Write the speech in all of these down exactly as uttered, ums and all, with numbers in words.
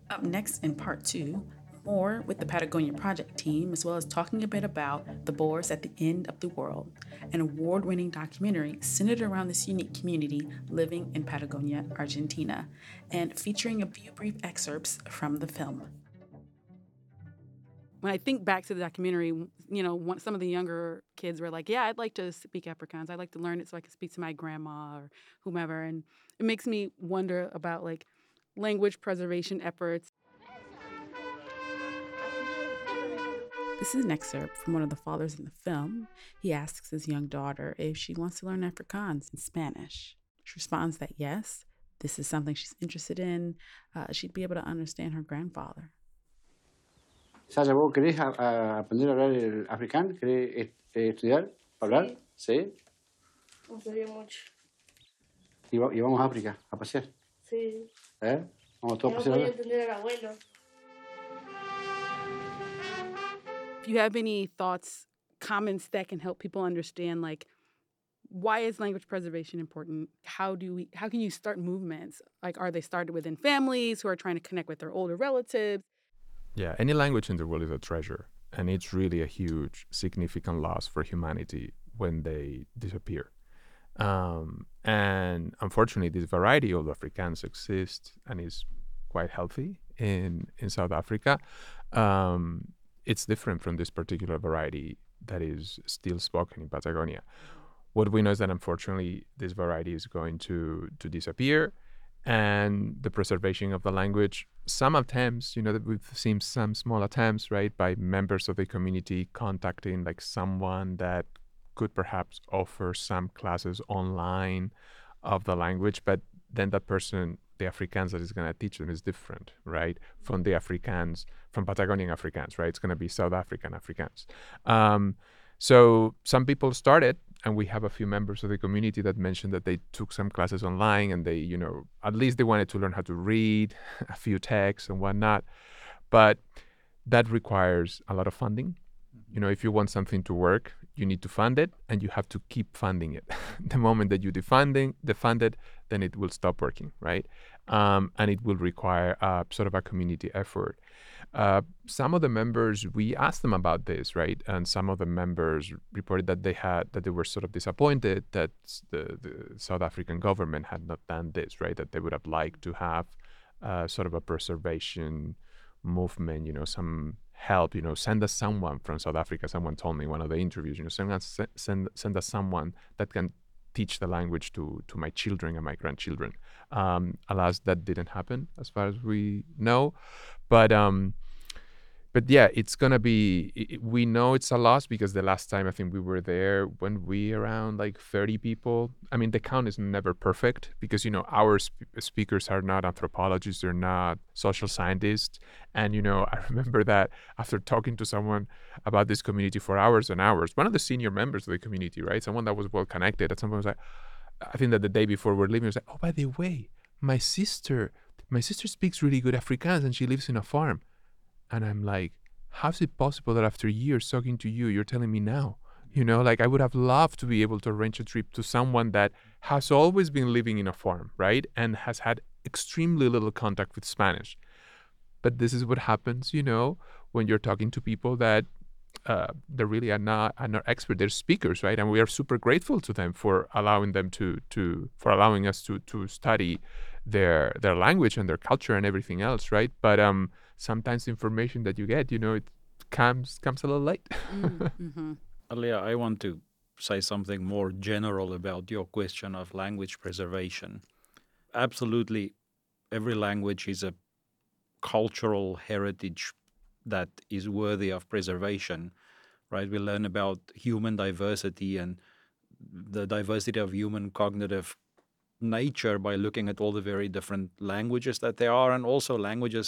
Up next in part two, more with the Patagonia Project team, as well as talking a bit about The Boers at the End of the World, an award winning documentary centered around this unique community living in Patagonia, Argentina, and featuring a few brief excerpts from the film. When I think back to the documentary, you know, one, some of the younger kids were like, "Yeah, I'd like to speak Afrikaans. I'd like to learn it so I can speak to my grandma or whomever." And it makes me wonder about like language preservation efforts. This is an excerpt from one of the fathers in the film. He asks his young daughter if she wants to learn Afrikaans in Spanish. She responds that yes, this is something she's interested in. Uh, she'd be able to understand her grandfather. Sasha, ¿vos querés a, a aprender a hablar el africano? ¿Querés eh, eh, estudiar? ¿Hablar? Sí. ¿Sí? Me gustaría mucho. Y, va- y vamos a África a pasear. Sí. ¿Eh? Vamos todos a No pasear podía ahora. entender al abuelo. If you have any thoughts, comments that can help people understand, like, why is language preservation important? How do we? How can you start movements? Like, are they started within families who are trying to connect with their older relatives? Yeah, any language in the world is a treasure, and it's really a huge, significant loss for humanity when they disappear. Um, and unfortunately, this variety of Afrikaans exists and is quite healthy in, in South Africa. Um, it's different from this particular variety that is still spoken in Patagonia. What we know is that unfortunately, this variety is going to, to disappear, and the preservation of the language, some attempts, you know, that we've seen some small attempts, right, by members of the community contacting like someone that could perhaps offer some classes online of the language, but then that person, the Afrikaans that is going to teach them is different, right, from the Afrikaans, from Patagonian Afrikaans, right? It's going to be South African Afrikaans. Um, so some people started, and we have a few members of the community that mentioned that they took some classes online and they, you know, at least they wanted to learn how to read a few texts and whatnot. But that requires a lot of funding. You know, if you want something to work, you need to fund it and you have to keep funding it. The moment that you defunding, defund it, then it will stop working, right? Um, and it will require uh, sort of a community effort. Uh, some of the members, we asked them about this, right? And some of the members reported that they had, that they were sort of disappointed that the, the South African government had not done this, right? That they would have liked to have uh, sort of a preservation movement, you know, some help, you know, send us someone from South Africa. Someone told me in one of the interviews, you know, send us, send, send us someone that can teach the language to, to my children and my grandchildren. Um, alas, that didn't happen as far as we know. But um, but yeah, it's gonna be. i- We know it's a loss because the last time I think we were there, when we around like thirty people. I mean, the count is never perfect because you know our sp- speakers are not anthropologists, they're not social scientists, and you know I remember that after talking to someone about this community for hours and hours, one of the senior members of the community, right, someone that was well connected, at some point was like, I think that the day before we're leaving, was like, oh, by the way, my sister, my sister speaks really good Afrikaans and she lives in a farm. And I'm like, how's it possible that after years talking to you, you're telling me now? You know, like I would have loved to be able to arrange a trip to someone that has always been living in a farm, right? And has had extremely little contact with Spanish. But this is what happens, you know, when you're talking to people that uh, they really are not are not expert. They're speakers, right? And we are super grateful to them for allowing them to to for allowing us to to study their their language and their culture and everything else, right? But um, sometimes the information that you get, you know, it comes comes a little late. Mm-hmm. Alia, I want to say something more general about your question of language preservation. Absolutely, every language is a cultural heritage that is worthy of preservation, right? We learn about human diversity and the diversity of human cognitive nature by looking at all the very different languages that there are, and also languages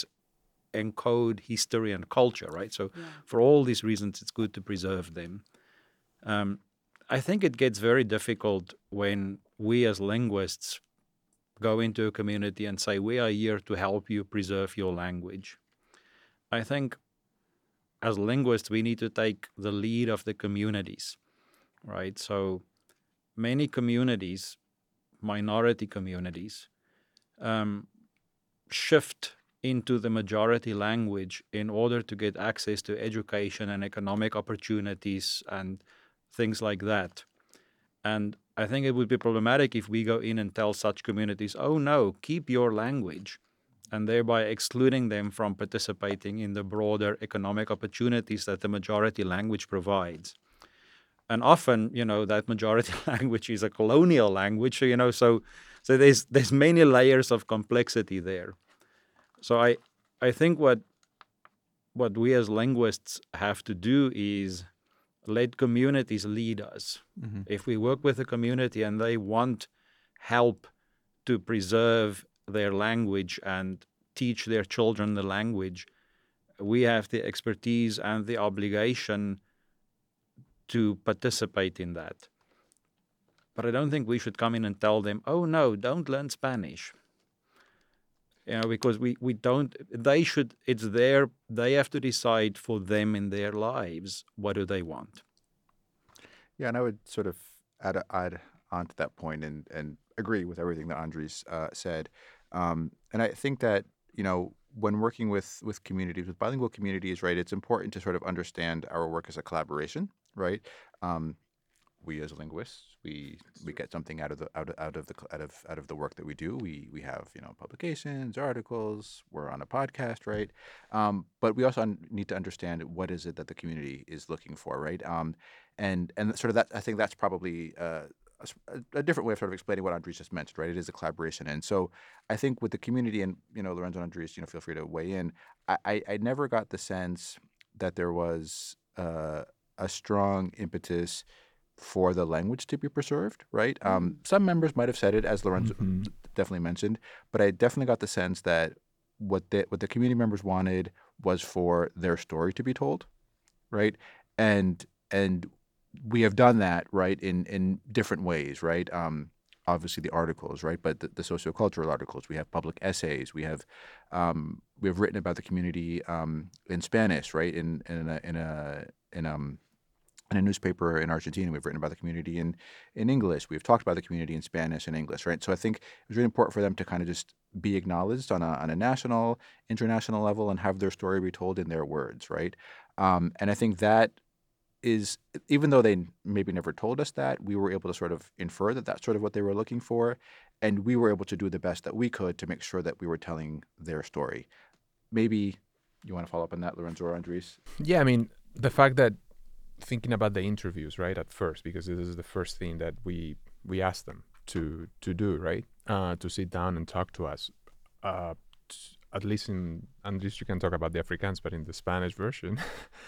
encode history and culture, right? So Yeah. for all these reasons, it's good to preserve them. Um, I think it gets very difficult when we as linguists go into a community and say, we are here to help you preserve your language. I think as linguists, we need to take the lead of the communities, right? So many communities, minority communities, um, shift into the majority language in order to get access to education and economic opportunities and things like that. And I think it would be problematic if we go in and tell such communities, oh no, keep your language, and thereby excluding them from participating in the broader economic opportunities that the majority language provides. And often, you know, that majority language is a colonial language, so, you know, so so there's there's many layers of complexity there. So I I think what what we as linguists have to do is let communities lead us. Mm-hmm. If we work with a community and they want help to preserve their language and teach their children the language, we have the expertise and the obligation to participate in that. But I don't think we should come in and tell them, oh no, don't learn Spanish. You know, because we, we don't, they should, it's their, they have to decide for them in their lives, what do they want? Yeah, and I would sort of add, add on to that point and, and agree with everything that Andres uh, said. Um, and I think that, you know, when working with, with communities, with bilingual communities, right, it's important to sort of understand our work as a collaboration, right? Um, we as linguists, we we get something out of the out of, out of the out of out of the work that we do. We we have, you know, publications, articles. We're on a podcast, right? Um, but we also un- need to understand what is it that the community is looking for, right? Um, and and sort of that, I think that's probably uh, a, a different way of sort of explaining what Andres just mentioned, right? It is a collaboration, and so I think with the community, and you know, Lorenzo and Andres, you know, feel free to weigh in. I I, I never got the sense that there was uh, a strong impetus for the language to be preserved, right? Um, some members might have said it, as Lorenzo Mm-hmm. definitely mentioned, but I definitely got the sense that what the what the community members wanted was for their story to be told, right? And and we have done that, right, in in different ways, right? Um, obviously the articles, right, but the, the sociocultural articles. We have public essays. We have um, we have written about the community um, in Spanish, right? In in a in a in um. in a newspaper in Argentina. We've written about the community in, in English. We've talked about the community in Spanish and English, right? So I think it was really important for them to kind of just be acknowledged on a on a national, international level and have their story be told in their words, right? Um, and I think that is, even though they maybe never told us that, we were able to sort of infer that that's sort of what they were looking for. And we were able to do the best that we could to make sure that we were telling their story. Maybe you want to follow up on that, Lorenzo or Andres? Yeah, I mean, the fact that thinking about the interviews, right, at first, because this is the first thing that we we asked them to to do, right, uh, to sit down and talk to us. Uh, t- at least in, at least you can talk about the Afrikaans, but in the Spanish version,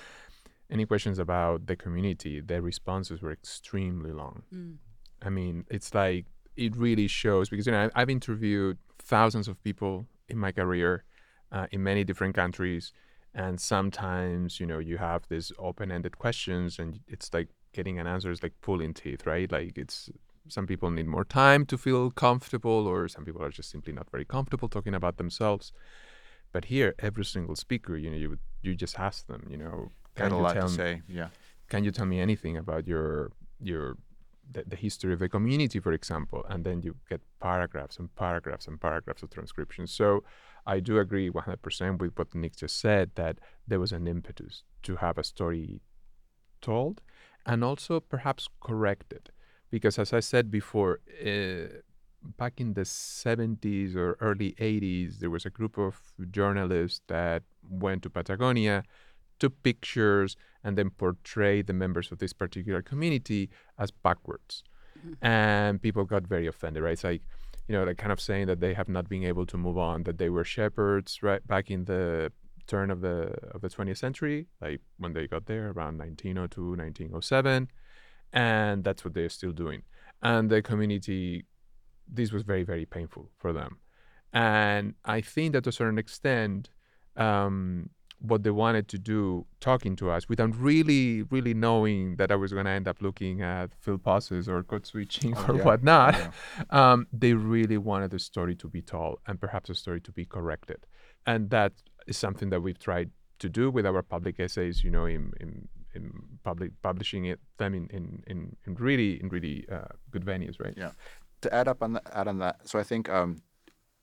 any questions about the community, their responses were extremely long. Mm. I mean, it's like, it really shows, because, you know, I, I've interviewed thousands of people in my career uh, in many different countries. And sometimes, you know, you have these open-ended questions and it's like getting an answer is like pulling teeth, right? Like, it's, some people need more time to feel comfortable, or some people are just simply not very comfortable talking about themselves. But here, every single speaker, you know, you would, you just ask them, you know, Got a you lot tell to me, say, yeah. can you tell me anything about your your the, the history of the community, for example? And then you get paragraphs and paragraphs and paragraphs of transcriptions. So I do agree one hundred percent with what Nick just said, that there was an impetus to have a story told and also perhaps corrected. Because as I said before, uh, back in the seventies or early eighties, there was a group of journalists that went to Patagonia, took pictures, and then portrayed the members of this particular community as backwards. Mm-hmm. And people got very offended, right? It's like, you know, they're kind of saying that they have not been able to move on, that they were shepherds right back in the turn of the of the twentieth century, like when they got there around nineteen oh two, nineteen oh seven, and that's what they're still doing. And the community, this was very, very painful for them. And I think that to a certain extent, um, what they wanted to do, talking to us, without really, really knowing that I was going to end up looking at Phil pauses or code switching Oh, or yeah. whatnot, Yeah. um, they really wanted the story to be told and perhaps a story to be corrected. And that is something that we've tried to do with our public essays, you know, in in, in public publishing it them in in, in, in really in really uh, good venues, right? Yeah. To add up on that, add on that. So I think um,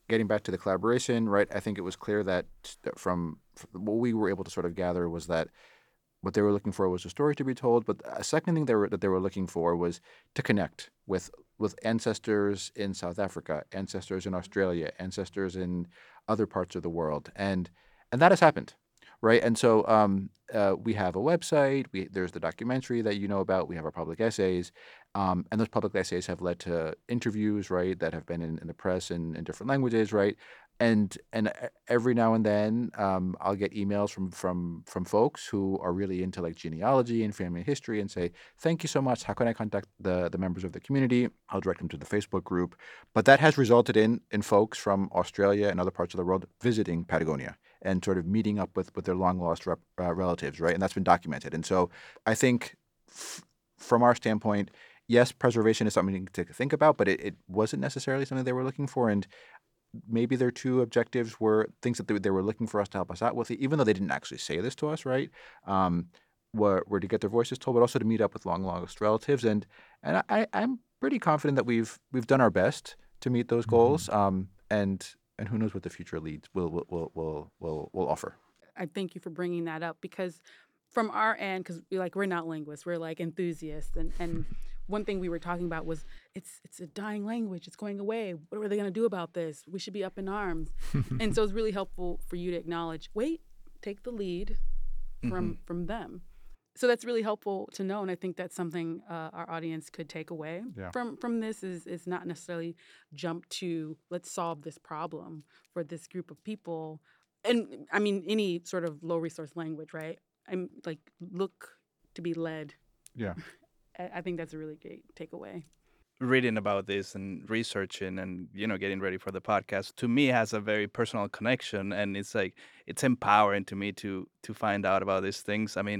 getting back to the collaboration, right? I think it was clear that, that from, from what we were able to sort of gather was that what they were looking for was a story to be told, but a second thing they were, that they were looking for was to connect with with ancestors in South Africa, ancestors in Australia, ancestors in other parts of the world, and and that has happened, right? And so um, uh, we have a website. We there's the documentary that you know about. We have our public essays, um, and those public essays have led to interviews, right, that have been in, in the press in, in different languages, right? And and e- every now and then, um, I'll get emails from from from folks who are really into like genealogy and family history, and say, "Thank you so much. How can I contact the the members of the community?" I'll direct them to the Facebook group. But that has resulted in in folks from Australia and other parts of the world visiting Patagonia and sort of meeting up with with their long lost rep, uh, relatives, right? And that's been documented. And so I think, f- from our standpoint, yes, preservation is something to think about, but it, it wasn't necessarily something they were looking for. And maybe their two objectives were things that they, they were looking for us to help us out with, even though they didn't actually say this to us, right? Um, were, were to get their voices told, but also to meet up with long lost relatives. And and I, I'm pretty confident that we've we've done our best to meet those goals. Um, and and who knows what the future leads will will will will will, will offer. I thank you for bringing that up because from our end, because we like we're not linguists, we're like enthusiasts, and and one thing we were talking about was it's it's a dying language, it's going away. What are they going to do about this? We should be up in arms. And so it's really helpful for you to acknowledge, wait, take the lead from Mm-hmm. from them. So that's really helpful to know, and I think that's something uh, our audience could take away Yeah. from from this is is not necessarily jump to let's solve this problem for this group of people. And I mean any sort of low resource language, right? I'm like look to be led. Yeah. I I think that's a really great takeaway. Reading about this and researching and you know getting ready for the podcast to me has a very personal connection, and it's like it's empowering to me to to find out about these things. I mean,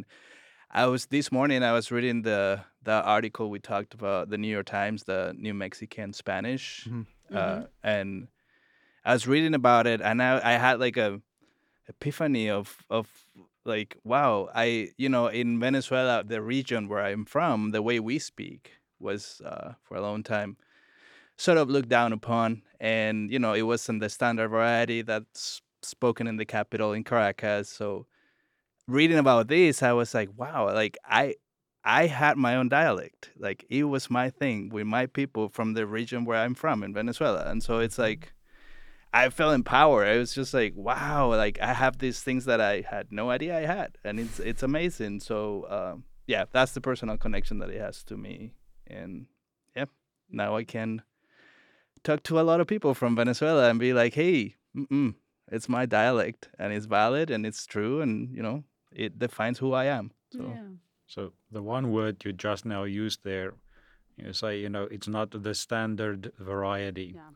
I was this morning I was reading the the article we talked about, the New York Times, the New Mexican Spanish, Mhm. uh, and I was reading about it, and I, I had like a epiphany of of like, wow, I you know in Venezuela, the region where I'm from, the way we speak was uh, for a long time sort of looked down upon, and you know it wasn't the standard variety that's spoken in the capital in Caracas. So reading about this, I was like, wow, like I I had my own dialect, like it was my thing with my people from the region where I'm from in Venezuela, and so it's like I felt empowered. I was just like, wow, like I have these things that I had no idea I had, and it's it's amazing. So um, yeah, that's the personal connection that it has to me, and yeah, now I can talk to a lot of people from Venezuela and be like, hey, mm-mm, it's my dialect, and it's valid, and it's true, and you know, it defines who I am. So Yeah. So the one word you just now used there, you say, you know, it's not the standard variety. Yeah.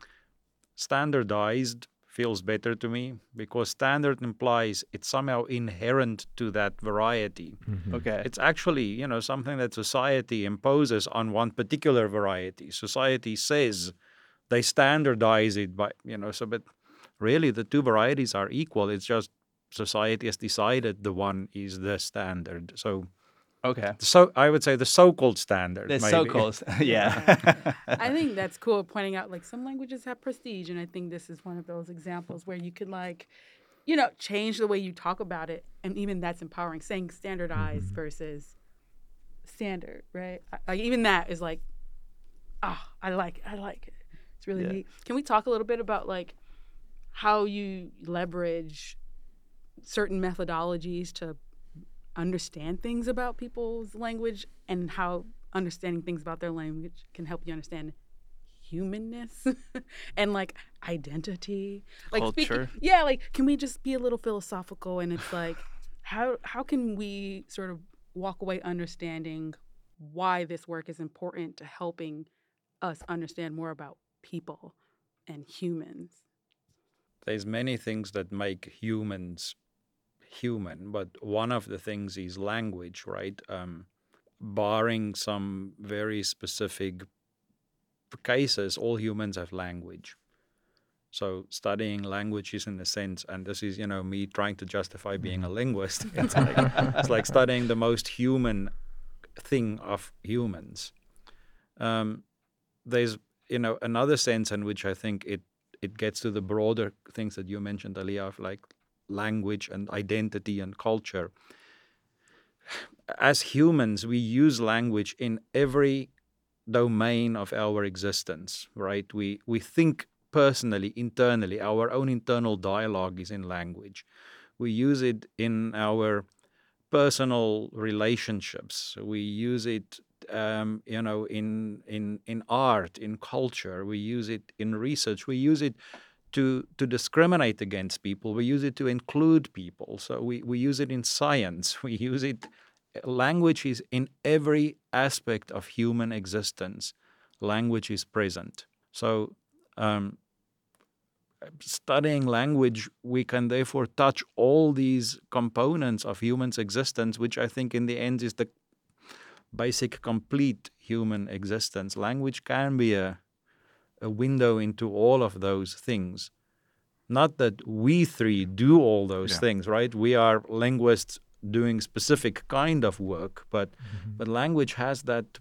Standardized feels better to me because standard implies it's somehow inherent to that variety. okay, It's actually, you know, something that society imposes on one particular variety. Society says they standardize it by, you know, so but really the two varieties are equal. It's just society has decided the one is the standard. So okay, so I would say the so-called standard. the maybe. so-called, yeah. I think that's cool pointing out like some languages have prestige, and I think this is one of those examples where you could like, you know, change the way you talk about it, and even that's empowering. Saying standardized versus standard, right? I, like even that is like, ah, I like it. I like it. It's really Yeah. neat. Can we talk a little bit about like how you leverage certain methodologies to understand things about people's language, and how understanding things about their language can help you understand humanness and like identity, like Culture. speaking, yeah, like can we just be a little philosophical? And it's like how how can we sort of walk away understanding why this work is important to helping us understand more about people and humans? There's many things that make humans human, but one of the things is language, right? Um, barring some very specific cases, all humans have language. So studying languages in a sense, and this is, you know, me trying to justify being a linguist. It's like, it's like studying the most human thing of humans. Um, there's, you know, another sense in which I think it it gets to the broader things that you mentioned, Aliyah, of like language and identity and culture. As humans, we use language in every domain of our existence, right? We we think personally, internally. Our own internal dialogue is in language. We use it in our personal relationships. We use it, um, you know, in in in art, in culture. We use it in research. We use it to to discriminate against people. We use it to include people. So we we use it in science. We use it. Language is in every aspect of human existence. Language is present. So, um, studying language, we can therefore touch all these components of human's existence, which I think in the end is the basic, complete human existence. Language can be a, a window into all of those things. Not that we three do all those Yeah. things, right? We are linguists doing specific kind of work, but Mm-hmm. but language has that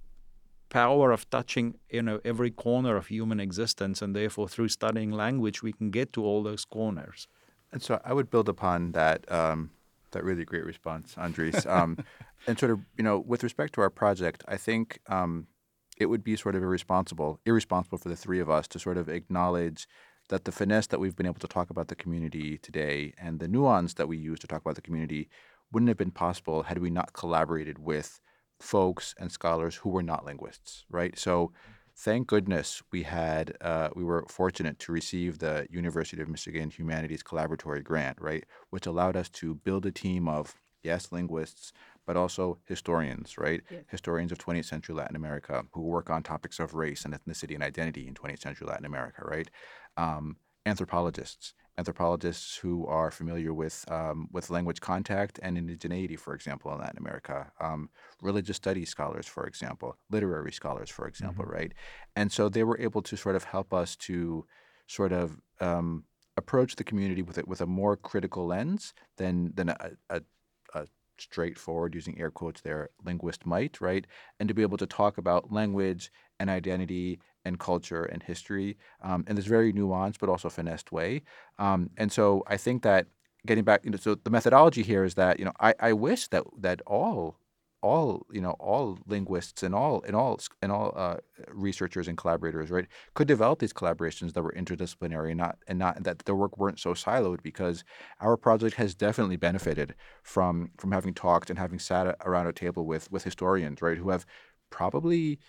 power of touching, you know, every corner of human existence, and therefore through studying language we can get to all those corners. And so I would build upon that um, that really great response, Andres. Um, and sort of, you know, with respect to our project, I think um, it would be sort of irresponsible, irresponsible for the three of us to sort of acknowledge that the finesse that we've been able to talk about the community today and the nuance that we use to talk about the community wouldn't have been possible had we not collaborated with folks and scholars who were not linguists, right? So thank goodness we had, uh, we were fortunate to receive the University of Michigan Humanities Collaboratory Grant, right? Which allowed us to build a team of, yes, linguists, but also historians, right? Yes. Historians of twentieth century Latin America who work on topics of race and ethnicity and identity in twentieth century Latin America, right? Um, anthropologists, anthropologists who are familiar with um, with language contact and indigeneity, for example, in Latin America. Um, religious studies scholars, for example, literary scholars, for example, Mhm. right? And so they were able to sort of help us to sort of um, approach the community with it with a more critical lens than than a, a, a straightforward, using air quotes there, linguist might, right? And to be able to talk about language and identity and culture and history um, in this very nuanced but also finessed way. Um, and so I think that getting back, you know, so the methodology here is that, you know, I, I wish that that all all you know all linguists and all and all and all uh, researchers and collaborators, right, could develop these collaborations that were interdisciplinary and not and not that their work weren't so siloed, because our project has definitely benefited from from having talked and having sat around a table with with historians, right, who have probably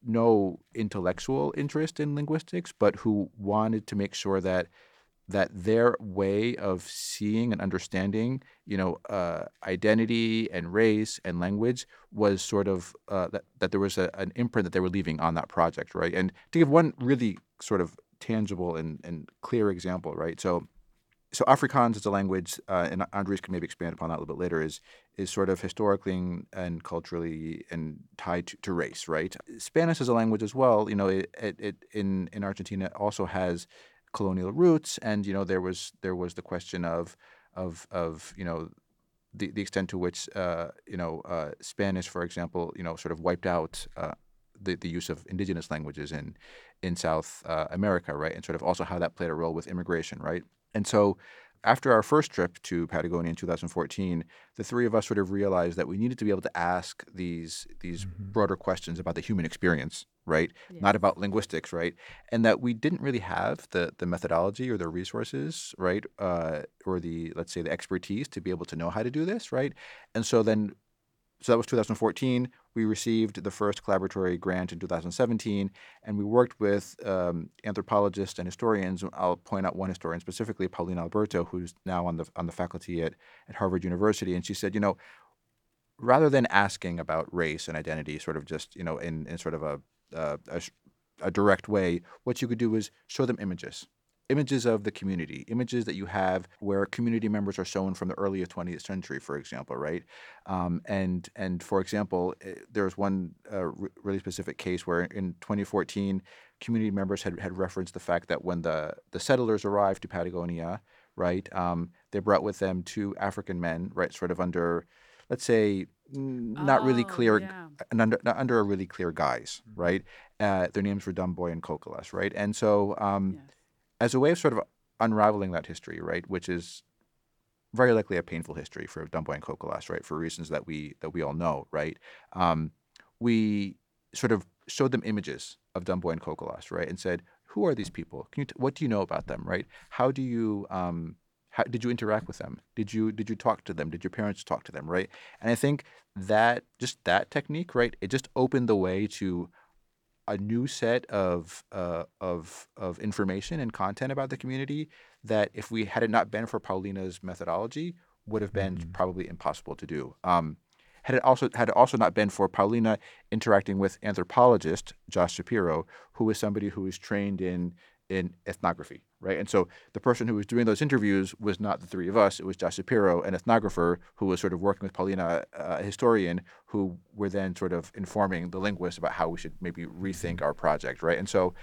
no intellectual interest in linguistics, but who wanted to make sure that that their way of seeing and understanding, you know, uh, identity and race and language was sort of uh, that, that there was a, an imprint that they were leaving on that project, right? And to give one really sort of tangible and, and clear example, right? So, so Afrikaans as a language, uh, and Andres can maybe expand upon that a little bit later, is is sort of historically and culturally and tied to, to race, right? Spanish as a language as well, you know, it, it, it in in Argentina also has colonial roots, and you know there was there was the question of of of you know the the extent to which uh, you know uh, Spanish, for example, you know sort of wiped out uh, the the use of indigenous languages in in South uh, America, right, and sort of also how that played a role with immigration, right, and so. After our first trip to Patagonia in two thousand fourteen, the three of us sort of realized that we needed to be able to ask these these Mhm. broader questions about the human experience, right? Yes. Not about linguistics, right? And that we didn't really have the the methodology or the resources, right, uh, or the let's say the expertise to be able to know how to do this, right? And so then, so that was two thousand fourteen. We received the first collaboratory grant in two thousand seventeen, and we worked with um, anthropologists and historians. I'll point out one historian specifically, Paulina Alberto, who's now on the on the faculty at at Harvard University, and she said, you know, rather than asking about race and identity, sort of just you know in in sort of a uh, a, a direct way, what you could do is show them images. Images of the community, images that you have where community members are shown from the early twentieth century, for example, right? Um, and and for example, eh, there was one uh, re- really specific case where in twenty fourteen, community members had, had referenced the fact that when the, the settlers arrived to Patagonia, right, um, they brought with them two African men, right, sort of under, let's say, mm, not really Oh, clear, yeah. and under, not under a really clear guise, right? Uh, their names were Dumboy and Kokolas, right? And so um, Yes. as a way of sort of unraveling that history, right, which is very likely a painful history for Dumb Boy and Kokolas, right, for reasons that we that we all know, right? Um, we sort of showed them images of Dumb Boy and Kokolas, right, and said, "Who are these people? Can you t- what do you know about them, right? How do you um, how did you interact with them? Did you did you talk to them? Did your parents talk to them, right?" And I think that just that technique, right, it just opened the way to a new set of uh, of of information and content about the community that, if we had it not been for Paulina's methodology, would have been Mhm. probably impossible to do. Um, had it also had it also not been for Paulina interacting with anthropologist Josh Shapiro, who is somebody who is trained in in ethnography, right? And so the person who was doing those interviews was not the three of us; it was Josh Shapiro, an ethnographer who was sort of working with Paulina, uh, a historian, who were then sort of informing the linguists about how we should maybe rethink our project, right? And so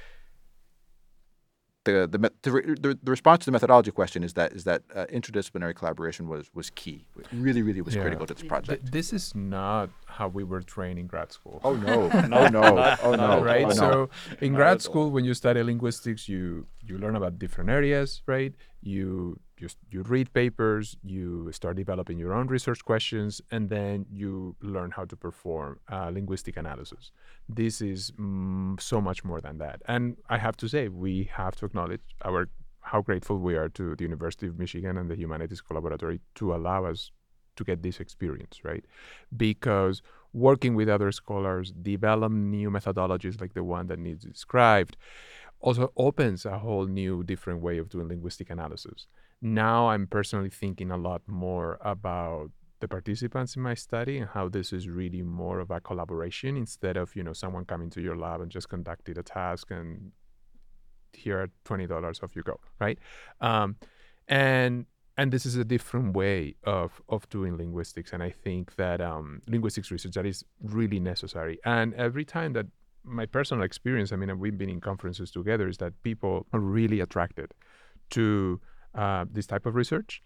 the the met- the, re- the, the response to the methodology question is that is that uh, interdisciplinary collaboration was was key. It really, really was Yeah. critical to this Yeah. Th- project. this is not how we were trained in grad school. Oh no! No, Oh no! not- Oh not no! at Right. Oh, no. So in Not grad at all. school, when you study linguistics, you you learn about different areas, right? You just you read papers, you start developing your own research questions, and then you learn how to perform uh, linguistic analysis. This is mm, so much more than that. And I have to say, we have to acknowledge our how grateful we are to the University of Michigan and the Humanities Collaboratory to allow us to get this experience, right? Because working with other scholars, develop new methodologies like the one that needs described, also opens a whole new different way of doing linguistic analysis. Now I'm personally thinking a lot more about the participants in my study and how this is really more of a collaboration instead of, you know, someone coming to your lab and just conducted a task and here are twenty dollars, off you go, right? Um, and and this is a different way of of doing linguistics, and I think that um, linguistics research that is really necessary. And every time that my personal experience, I mean, we've been in conferences together, is that people are really attracted to uh, this type of research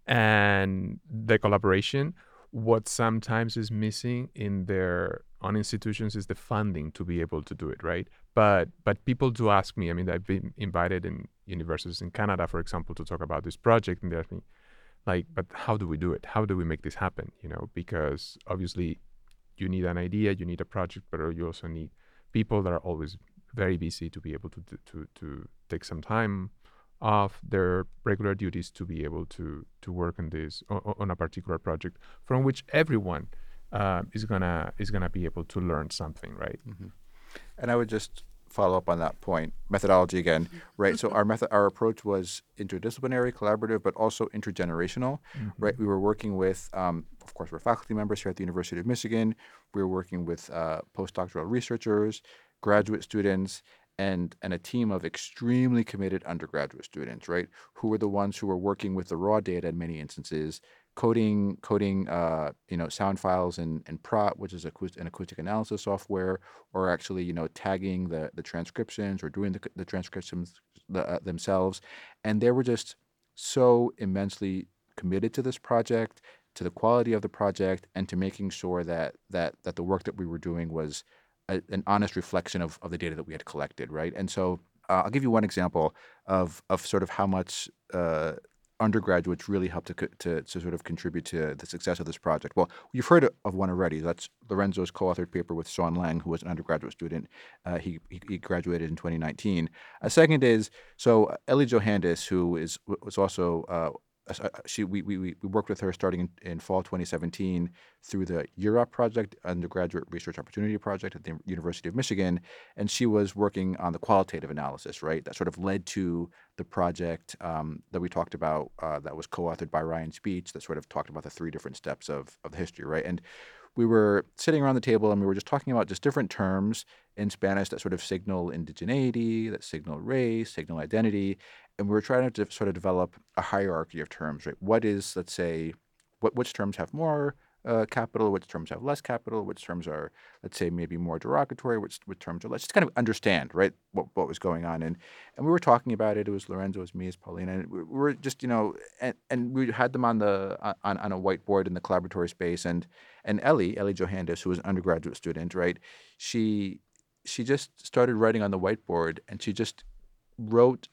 and the collaboration. What sometimes is missing in their own institutions is the funding to be able to do it, right? But but people do ask me. I mean, I've been invited in universities in Canada, for example, to talk about this project, and they ask me, like, but how do we do it? How do we make this happen? You know, because obviously you need an idea, you need a project, but you also need people that are always very busy to be able to to to take some time off their regular duties to be able to to work on this on, on a particular project from which everyone uh, is gonna is gonna be able to learn something, right? Mhm. And I would just follow up on that point, methodology again, right? So our method, our approach was interdisciplinary, collaborative, but also intergenerational, right? We were working with, um, of course, we're faculty members here at the University of Michigan. We were working with uh, postdoctoral researchers, graduate students, and and a team of extremely committed undergraduate students, right? Who were the ones who were working with the raw data in many instances, coding coding uh, you know sound files in in Prot, which is acoustic, an acoustic analysis software, or actually you know tagging the the transcriptions or doing the, the transcriptions the, uh, themselves, and they were just so immensely committed to this project, to the quality of the project, and to making sure that that that the work that we were doing was a, an honest reflection of, of the data that we had collected, right? And so uh, I'll give you one example of of sort of how much uh, undergraduates really helped to, co- to to sort of contribute to the success of this project. Well, you've heard of one already. That's Lorenzo's co-authored paper with Sean Lang, who was an undergraduate student. Uh, he, he he graduated in twenty nineteen. A second is so Ellie Johannes, who is was also uh, uh, she we, we we worked with her starting in, in fall twenty seventeen through the U R O P project, undergraduate research opportunity project at the University of Michigan, and she was working on the qualitative analysis, right? That sort of led to the project um, that we talked about uh, that was co-authored by Ryan Speech, that sort of talked about the three different steps of of the history, right? And we were sitting around the table and we were just talking about just different terms in Spanish that sort of signal indigeneity, that signal race, signal identity, and we were trying to sort of develop a hierarchy of terms, right? What is, let's say, what which terms have more uh, capital, which terms have less capital, which terms are, let's say, maybe more derogatory, which, which terms are, let's just kind of understand, right, what, what was going on. And and we were talking about it. It was Lorenzo, it was me, it was Paulina, and we we were just, you know, and, and we had them on the on, on a whiteboard in the collaboratory space. And and Ellie, Ellie Johannes, who was an undergraduate student, right, she she just started writing on the whiteboard, and she just wrote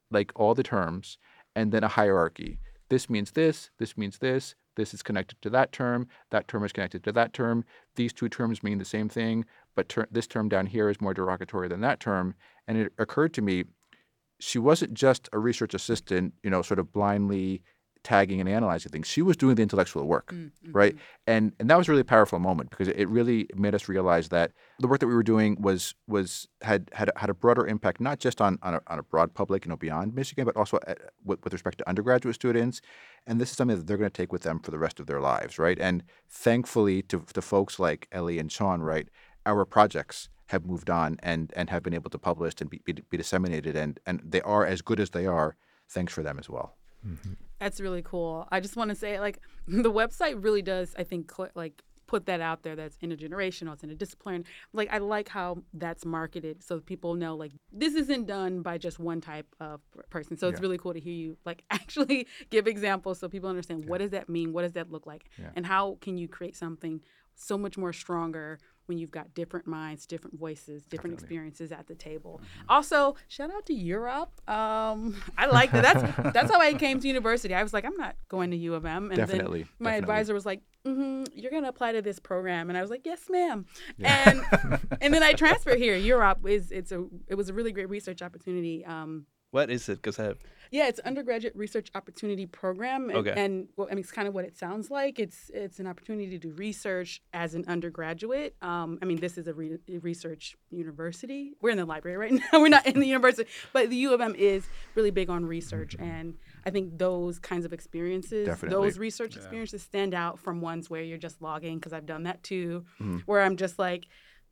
like all the terms, and then a hierarchy. This means this, this means this, this is connected to that term, that term is connected to that term. These two terms mean the same thing, but ter- this term down here is more derogatory than that term. And it occurred to me, she wasn't just a research assistant, you know, sort of blindly tagging and analyzing things. She was doing the intellectual work, Mm-hmm. right? And and that was a really powerful moment because it really made us realize that the work that we were doing was was had had, had a broader impact, not just on on a, on a broad public, you know, beyond Michigan, but also at, with, with respect to undergraduate students. And this is something that they're going to take with them for the rest of their lives, right? And thankfully, to to folks like Ellie and Sean, right, our projects have moved on and and have been able to publish and be, be, be disseminated, and and they are as good as they are thanks for them as well. Mm-hmm. That's really cool. I just want to say, like, the website really does, I think, cl- like, put that out there that's intergenerational, it's interdisciplinary. Like, I like how that's marketed so people know, like, this isn't done by just one type of p- person. So it's Yeah. really cool to hear you, like, actually give examples so people understand what does that mean, what does that look like, Yeah. and how can you create something so much more stronger when you've got different minds, different voices, different Definitely. experiences at the table. Also, shout out to Europe. Um, I like that. That's that's how I came to university. I was like, I'm not going to U of M. And Definitely, then my definitely. advisor was like, mm-hmm, you're going to apply to this program. And I was like, yes, ma'am. And and then I transferred here. Europe is it's a it was a really great research opportunity. Um, What is it? Because I have yeah, it's an undergraduate research opportunity program, and, Okay. and well, I mean, it's kind of what it sounds like. It's it's an opportunity to do research as an undergraduate. Um, I mean, this is a re- research university. We're in the library right now. We're not in the university, but the U of M is really big on research, and I think those kinds of experiences, Definitely. those research experiences, stand out from ones where you're just logging. Because I've done that too, Mhm. where I'm just like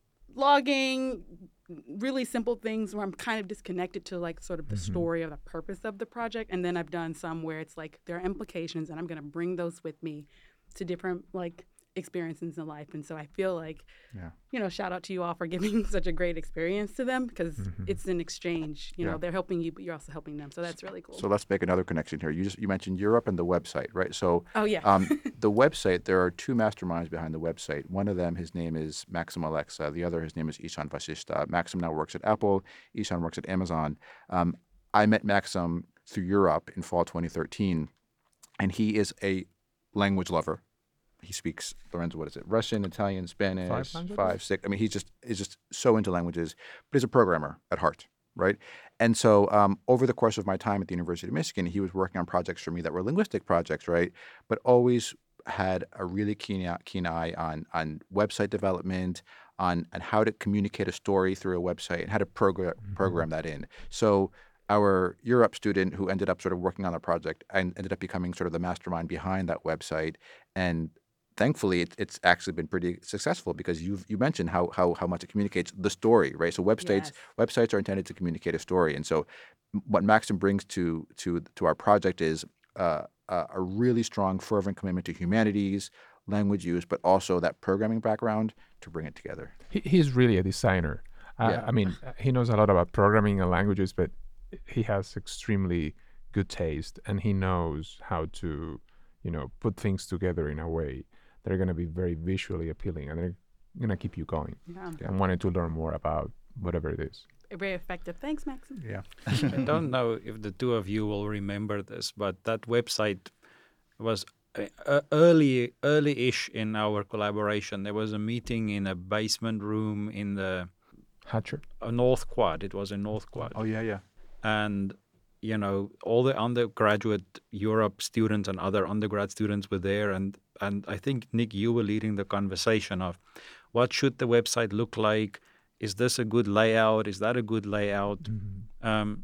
logging really simple things where I'm kind of disconnected to like sort of the Mhm. story or the purpose of the project. And then I've done some where it's like there are implications and I'm going to bring those with me to different like experiences in life. And so I feel like, Yeah. you know, shout out to you all for giving such a great experience to them because Mhm. it's an exchange. You know, Yeah. they're helping you, but you're also helping them. So that's really cool. So let's make another connection here. You just you mentioned Europe and the website, right? So oh, yeah. um, the website, there are two masterminds behind the website. One of them, his name is Maxim Alexa. The other, his name is Ishan Vasishta. Maxim now works at Apple. Ishan works at Amazon. Um, I met Maxim through Europe in fall twenty thirteen, and he is a language lover. He speaks, Lorenzo, what is it? Russian, Italian, Spanish, Five languages? five, six. I mean, he's just he's just so into languages, but he's a programmer at heart, right? And so um, over the course of my time at the University of Michigan, he was working on projects for me that were linguistic projects, right? But always had a really keen eye- keen eye on on website development, on on how to communicate a story through a website and how to program program that in. So our Europe student who ended up sort of working on the project and ended up becoming sort of the mastermind behind that website. And thankfully, it, it's actually been pretty successful because you've you mentioned how how how much it communicates the story, right? So websites Yes. websites are intended to communicate a story, and so m- what Maxim brings to to to our project is uh, a, a really strong, fervent commitment to humanities, language use, but also that programming background to bring it together. He, he's really a designer. Uh, Yeah. I mean, he knows a lot about programming and languages, but he has extremely good taste, and he knows how to, you know, put things together in a way that are going to be very visually appealing, and they're going to keep you going Yeah. and wanting to learn more about whatever it is. Very effective. Thanks, Maxim. Yeah. I don't know if the two of you will remember this, but that website was uh, uh, early, early-ish in our collaboration. There was a meeting in a basement room in the Hatcher. uh, North Quad. It was in North Quad, Oh yeah, yeah. and you know all the undergraduate Europe students and other undergrad students were there, and and I think Nick, you were leading the conversation of what should the website look like. Is this a good layout? Is that a good layout? Mhm. Um,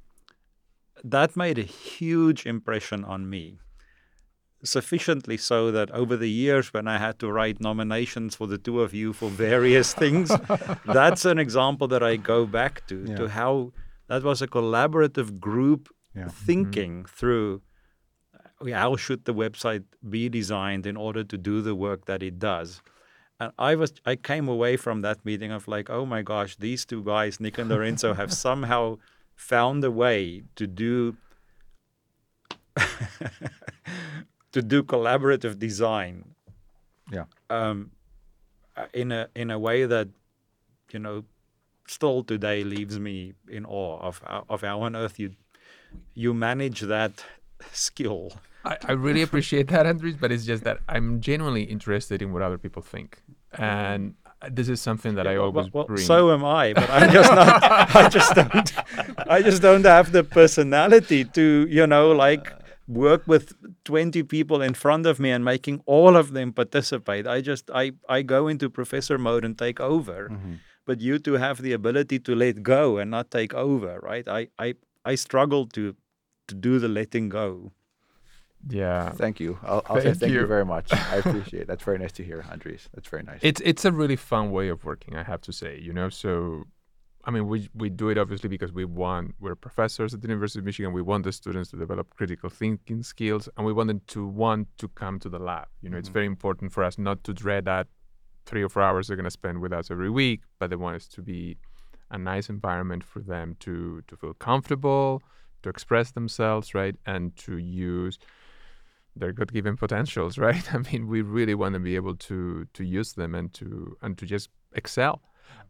that made a huge impression on me. Sufficiently so that over the years, when I had to write nominations for the two of you for various things, that's an example that I go back to, Yeah. to how that was a collaborative group Yeah. thinking through uh, how should the website be designed in order to do the work that it does. And I was, I came away from that meeting of like, oh my gosh, these two guys, Nick and Lorenzo, have somehow found a way to do to do collaborative design. Yeah. Um, uh, in a in a way that, you know, still today leaves me in awe of how- of how on earth you you manage that skill. I, I really appreciate that, Andres, but it's just that I'm genuinely interested in what other people think. And this is something that I Well, always well, bring. so am I, but I'm just not. I just don't. I just don't have the personality to, you know, like work with twenty people in front of me and making all of them participate. I just I I go into professor mode and take over. Mm-hmm. But you two have the ability to let go and not take over, right? I I I struggle to to do the letting go. Yeah. Thank you. I'll, I'll say Thank thank you. you. very much. I appreciate it. That's very nice to hear, Andres. That's very nice. It's it's a really fun way of working, I have to say. You know, so I mean, we we do it obviously because we want we're professors at the University of Michigan. We want the students to develop critical thinking skills, and we want them to want to come to the lab. You know, it's Mhm. very important for us not to dread that three or four hours they're going to spend with us every week, but they want us to be a nice environment for them to to feel comfortable, to express themselves, right, and to use their God-given potentials, right? I mean, we really want to be able to to use them and to and to just excel.